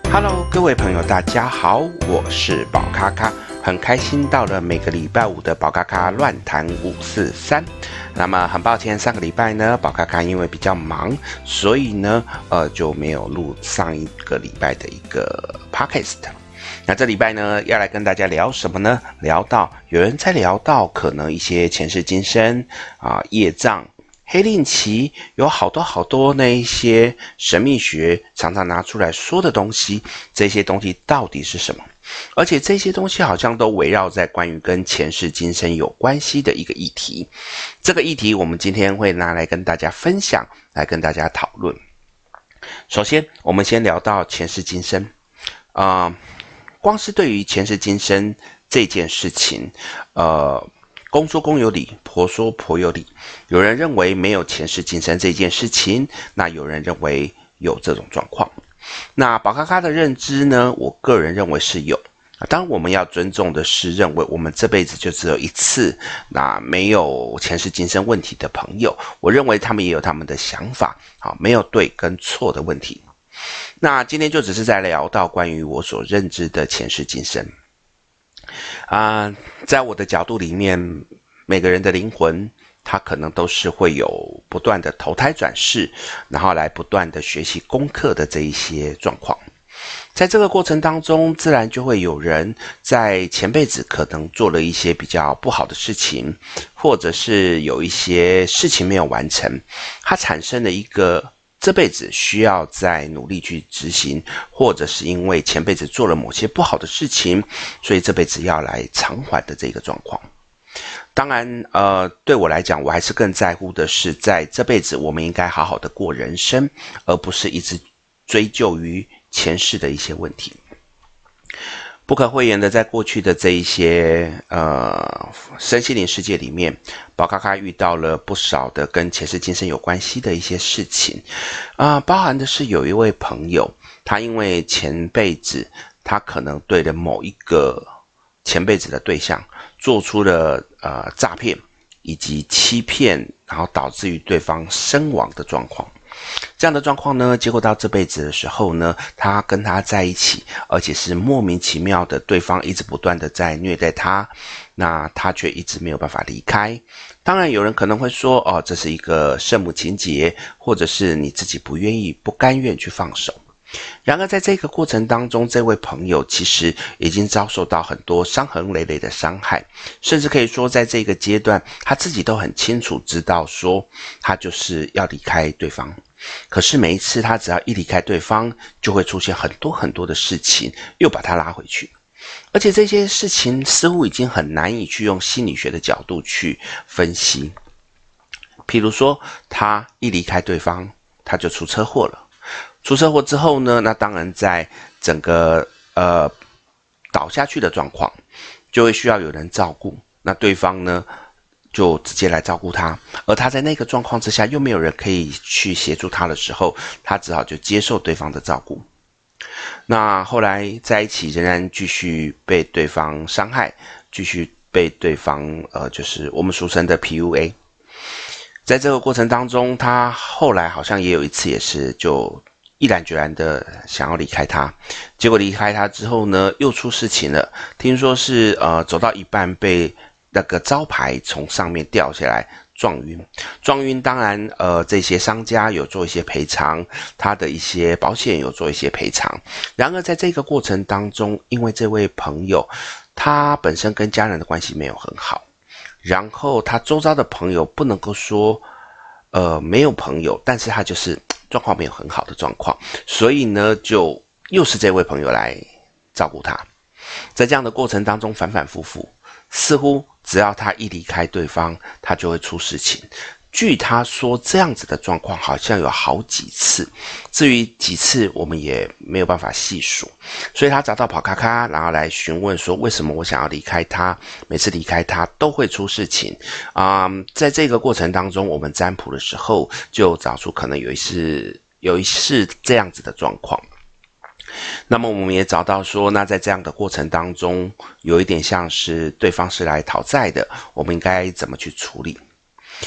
Hello， 各位朋友，大家好，我是宝咖咖，很开心到了每个礼拜五的宝咖咖乱谈543。那么很抱歉，上个礼拜呢，宝咖咖因为比较忙，所以呢，就没有录上一个礼拜的一个 podcast。那这礼拜呢，要来跟大家聊什么呢？聊到有人在聊到可能一些前世今生业障。黑令旗有好多那一些神秘学常常拿出来说的东西，这些东西到底是什么？而且这些东西好像都围绕在关于跟前世今生有关系的一个议题。这个议题我们今天会拿来跟大家分享，来跟大家讨论。首先，我们先聊到前世今生。光是对于前世今生这件事情，公说公有理，婆说婆有理。有人认为没有前世今生这件事情，那有人认为有这种状况。那宝咖咖的认知呢，我个人认为是有。当然我们要尊重的是认为我们这辈子就只有一次，那没有前世今生问题的朋友，我认为他们也有他们的想法，没有对跟错的问题。那今天就只是在聊到关于我所认知的前世今生。在我的角度里面，每个人的灵魂他可能都是会有不断的投胎转世，然后来不断的学习功课的这一些状况。在这个过程当中，自然就会有人在前辈子可能做了一些比较不好的事情，或者是有一些事情没有完成，它产生了一个这辈子需要再努力去执行，或者是因为前辈子做了某些不好的事情，所以这辈子要来偿还的这个状况。当然对我来讲，我还是更在乎的是在这辈子我们应该好好的过人生，而不是一直追究于前世的一些问题。不可讳言的，在过去的这一些身心灵世界里面，宝咖咖遇到了不少的跟前世今生有关系的一些事情包含的是有一位朋友，他因为前辈子他可能对了某一个前辈子的对象做出了诈骗以及欺骗，然后导致于对方身亡的状况。这样的状况呢，结果到这辈子的时候呢，他跟他在一起，而且是莫名其妙的，对方一直不断的在虐待他，那他却一直没有办法离开。当然有人可能会说这是一个圣母情节，或者是你自己不甘愿去放手。然而在这个过程当中，这位朋友其实已经遭受到很多伤痕累累的伤害，甚至可以说在这个阶段他自己都很清楚知道说他就是要离开对方。可是每一次他只要一离开对方，就会出现很多的事情又把他拉回去，而且这些事情似乎已经很难以去用心理学的角度去分析。譬如说他一离开对方，他就出车祸了，出车祸之后呢，那当然在整个倒下去的状况就会需要有人照顾，那对方呢就直接来照顾他，而他在那个状况之下又没有人可以去协助他的时候，他只好就接受对方的照顾。那后来在一起仍然继续被对方伤害，继续被对方就是我们俗称的 PUA。 在这个过程当中，他后来好像也有一次也是就毅然决然的想要离开他，结果离开他之后呢，又出事情了。听说是走到一半被那个招牌从上面掉下来撞晕。当然这些商家有做一些赔偿，他的一些保险有做一些赔偿。然而在这个过程当中，因为这位朋友他本身跟家人的关系没有很好，然后他周遭的朋友不能够说没有朋友，但是他就是状况没有很好的状况，所以呢就又是这位朋友来照顾他。在这样的过程当中反反复复，似乎只要他一离开对方，他就会出事情。据他说，这样子的状况好像有好几次，至于几次我们也没有办法细数。所以他找到宝咖咖，然后来询问说为什么我想要离开他，每次离开他都会出事情在这个过程当中，我们占卜的时候就找出可能有一次这样子的状况。那么我们也找到说，那在这样的过程当中，有一点像是对方是来讨债的，我们应该怎么去处理？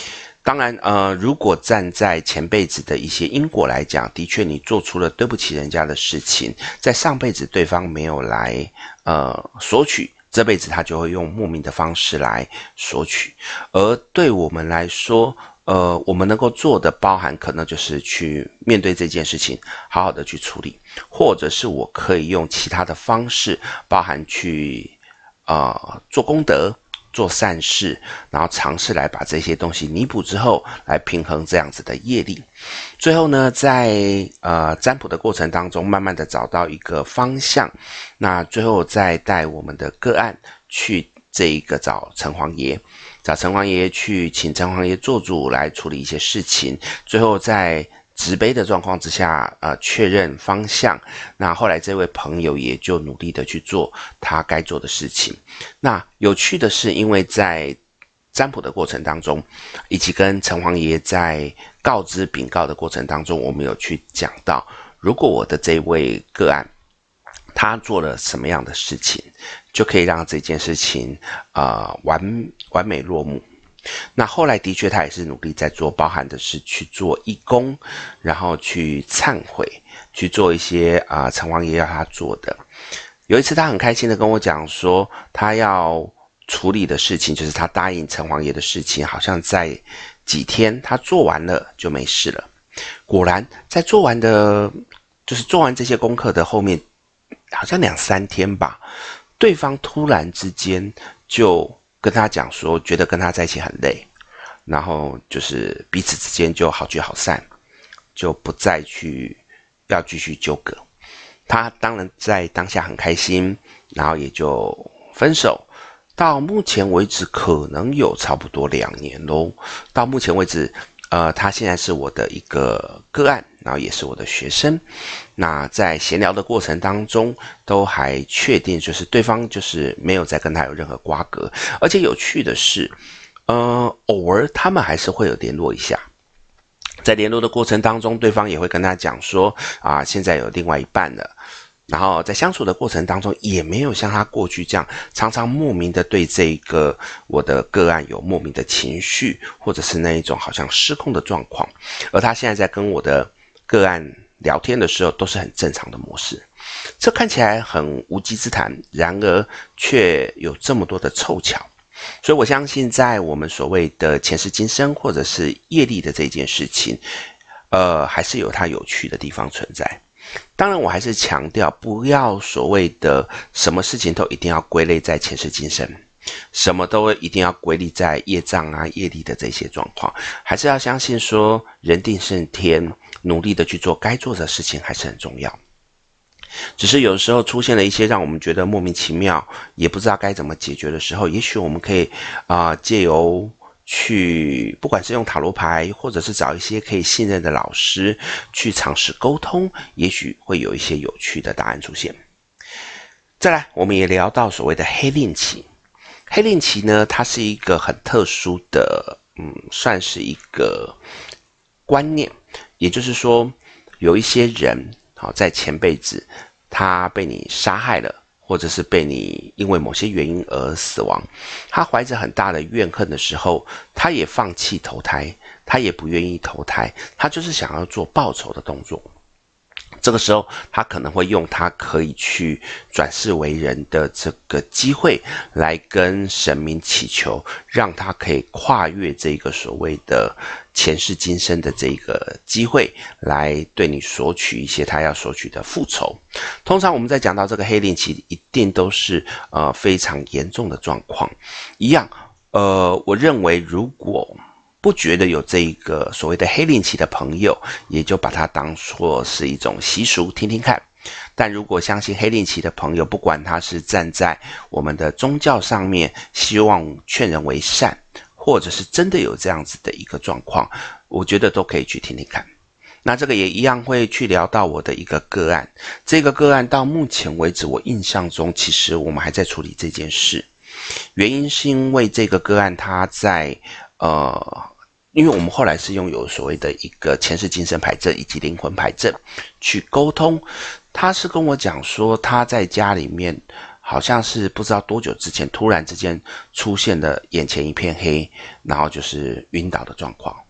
当然，如果站在前辈子的一些因果来讲，的确你做出了对不起人家的事情，在上辈子对方没有来索取，这辈子他就会用莫名的方式来索取。而对我们来说，我们能够做的包含可能就是去面对这件事情，好好的去处理，或者是我可以用其他的方式，包含去做功德。做善事，然后尝试来把这些东西弥补之后，来平衡这样子的业力。最后呢，在占卜的过程当中，慢慢的找到一个方向。那最后再带我们的个案去这一个找城隍爷，找城隍爷去请城隍爷做主来处理一些事情。最后在慈悲的状况之下，确认方向。那后来这位朋友也就努力的去做他该做的事情。那有趣的是，因为在占卜的过程当中，以及跟城隍爷在告知禀告的过程当中，我们有去讲到，如果我的这位个案他做了什么样的事情，就可以让这件事情完美落幕。那后来的确他也是努力在做，包含的是去做义工，然后去忏悔，去做一些城隍爷要他做的。有一次他很开心的跟我讲说，他要处理的事情就是他答应城隍爷的事情，好像在几天他做完了就没事了。果然在做完这些功课的后面，好像2-3天吧，对方突然之间就跟他讲说，觉得跟他在一起很累，然后就是彼此之间就好聚好散，就不再要继续纠葛。他当然在当下很开心，然后也就分手。到目前为止可能有差不多2年咯。到目前为止他现在是我的一个个案，然后也是我的学生。那在闲聊的过程当中，都还确定就是对方就是没有再跟他有任何瓜葛。而且有趣的是，偶尔他们还是会有联络一下。在联络的过程当中，对方也会跟他讲说现在有另外一半了。然后在相处的过程当中，也没有像他过去这样常常莫名的对这个我的个案有莫名的情绪，或者是那一种好像失控的状况。而他现在在跟我的个案聊天的时候，都是很正常的模式。这看起来很无稽之谈，然而却有这么多的凑巧。所以我相信在我们所谓的前世今生或者是业力的这件事情，还是有它有趣的地方存在。当然我还是强调，不要所谓的什么事情都一定要归类在前世今生，什么都一定要归类在业障业力的这些状况，还是要相信说人定胜天，努力的去做该做的事情还是很重要。只是有时候出现了一些让我们觉得莫名其妙，也不知道该怎么解决的时候，也许我们可以借由去不管是用塔罗牌，或者是找一些可以信任的老师去尝试沟通，也许会有一些有趣的答案出现。再来，我们也聊到所谓的黑令旗。黑令旗呢，它是一个很特殊的算是一个观念。也就是说，有一些人在前辈子他被你杀害了，或者是被你因为某些原因而死亡，他怀着很大的怨恨的时候，他也放弃投胎，他也不愿意投胎，他就是想要做报仇的动作。这个时候他可能会用他可以去转世为人的这个机会来跟神明祈求，让他可以跨越这个所谓的前世今生的这个机会，来对你索取一些他要索取的复仇。通常我们在讲到这个黑令旗，一定都是非常严重的状况。一样我认为如果不觉得有这一个所谓的黑令旗的朋友，也就把它当作是一种习俗听听看。但如果相信黑令旗的朋友，不管他是站在我们的宗教上面希望劝人为善，或者是真的有这样子的一个状况，我觉得都可以去听听看。那这个也一样会去聊到我的一个个案。这个个案到目前为止，我印象中其实我们还在处理这件事。原因是因为这个个案他在因为我们后来是拥有所谓的一个前世今生牌阵以及灵魂牌阵去沟通。他是跟我讲说，他在家里面好像是不知道多久之前突然之间出现了眼前一片黑，然后就是晕倒的状况。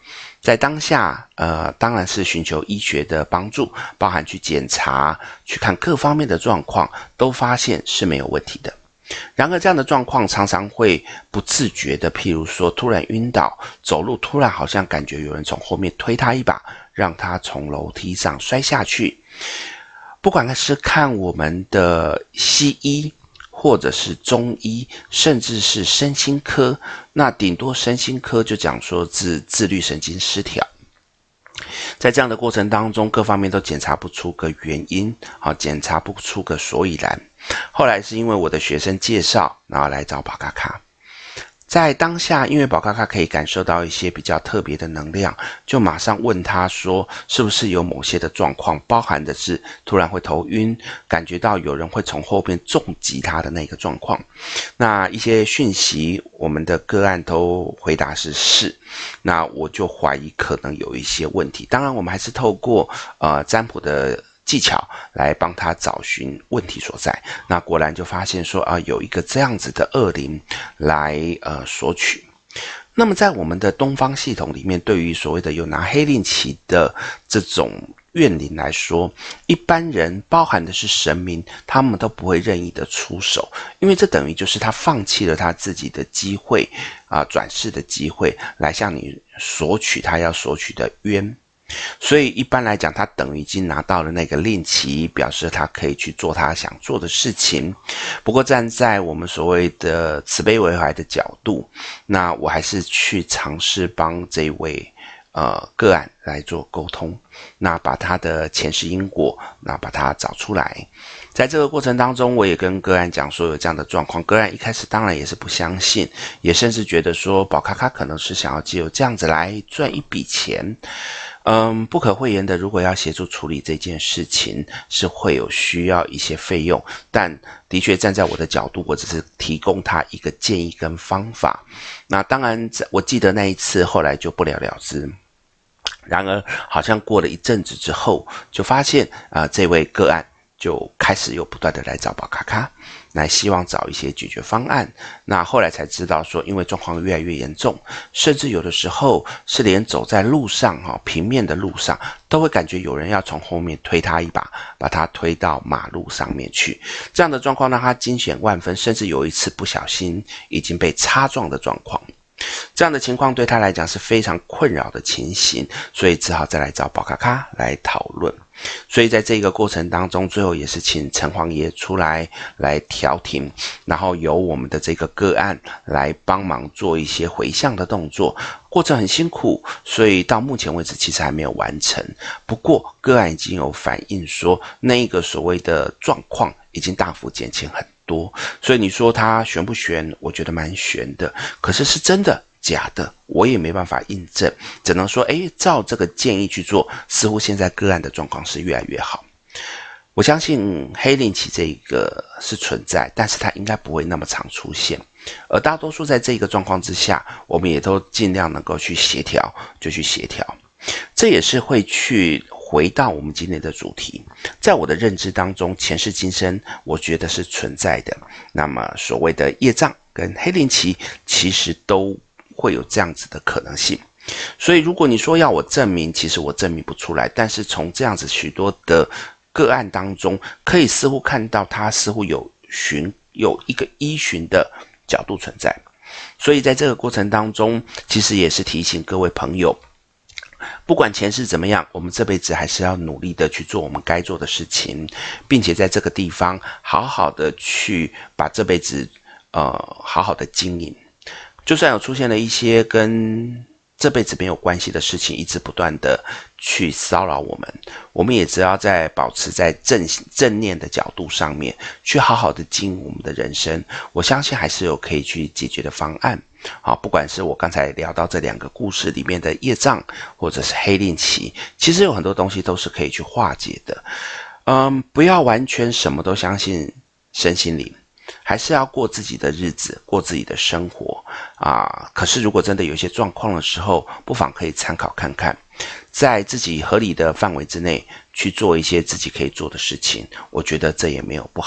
在当下，当然是寻求医学的帮助，包含去检查、去看各方面的状况，都发现是没有问题的。然而这样的状况常常会不自觉的，譬如说突然晕倒，走路突然好像感觉有人从后面推他一把，让他从楼梯上摔下去。不管是看我们的西医，或者是中医，甚至是身心科，那顶多身心科就讲说是自律神经失调。在这样的过程当中，各方面都检查不出个原因，检查不出个所以然。后来是因为我的学生介绍，然后来找宝咖咖。在当下，因为宝咖咖可以感受到一些比较特别的能量，就马上问他说是不是有某些的状况，包含的是突然会头晕，感觉到有人会从后边重击他的那个状况。那一些讯息我们的个案都回答是，那我就怀疑可能有一些问题。当然我们还是透过占卜的技巧来帮他找寻问题所在，那果然就发现说有一个这样子的恶灵来索取。那么在我们的东方系统里面，对于所谓的有拿黑令旗的这种怨灵来说，一般人包含的是神明，他们都不会任意的出手，因为这等于就是他放弃了他自己的机会转世的机会，来向你索取他要索取的冤。所以一般来讲，他等于已经拿到了那个令旗，表示他可以去做他想做的事情。不过站在我们所谓的慈悲为怀的角度，那我还是去尝试帮这位个案来做沟通，那把他的前世因果，那把它找出来。在这个过程当中，我也跟个案讲说有这样的状况，个案一开始当然也是不相信，也甚至觉得说宝咖咖可能是想要藉由这样子来赚一笔钱。不可讳言的，如果要协助处理这件事情，是会有需要一些费用，但的确站在我的角度，我只是提供他一个建议跟方法。那当然我记得那一次后来就不了了之。然而好像过了一阵子之后，就发现这位个案就开始又不断的来找宝咖咖，来希望找一些解决方案。那后来才知道说，因为状况越来越严重，甚至有的时候是连走在路上平面的路上，都会感觉有人要从后面推他一把，把他推到马路上面去。这样的状况让他惊险万分，甚至有一次不小心已经被擦撞的状况。这样的情况对他来讲是非常困扰的情形，所以只好再来找宝咖咖来讨论。所以在这个过程当中，最后也是请城隍爷出来调停，然后由我们的这个个案来帮忙做一些回向的动作。过程很辛苦，所以到目前为止其实还没有完成。不过个案已经有反映说，那个所谓的状况已经大幅减轻很多。所以你说它悬不悬？我觉得蛮悬的。可是是真的假的，我也没办法印证，只能说照这个建议去做，似乎现在个案的状况是越来越好。我相信黑令旗这个是存在，但是它应该不会那么常出现，而大多数在这个状况之下，我们也都尽量能够去协调，就去协调。这也是会去回到我们今天的主题，在我的认知当中，前世今生我觉得是存在的。那么所谓的业障跟黑令旗其实都会有这样子的可能性。所以如果你说要我证明，其实我证明不出来，但是从这样子许多的个案当中，可以似乎看到它似乎有一个依循的角度存在。所以在这个过程当中，其实也是提醒各位朋友，不管前世怎么样，我们这辈子还是要努力的去做我们该做的事情，并且在这个地方好好的去把这辈子好好的经营。就算有出现了一些跟这辈子没有关系的事情，一直不断的去骚扰我们也只要在保持在正念的角度上面，去好好的经营我们的人生，我相信还是有可以去解决的方案。好，不管是我刚才聊到这两个故事里面的业障，或者是黑令旗，其实有很多东西都是可以去化解的。不要完全什么都相信身心灵，还是要过自己的日子，过自己的生活可是如果真的有一些状况的时候，不妨可以参考看看，在自己合理的范围之内去做一些自己可以做的事情，我觉得这也没有不好。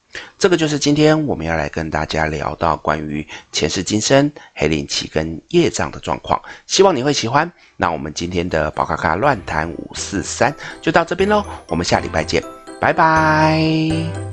这个就是今天我们要来跟大家聊到关于前世今生、黑灵气跟业障的状况，希望你会喜欢。那我们今天的宝咖咖乱谈543就到这边咯，我们下礼拜见，拜拜。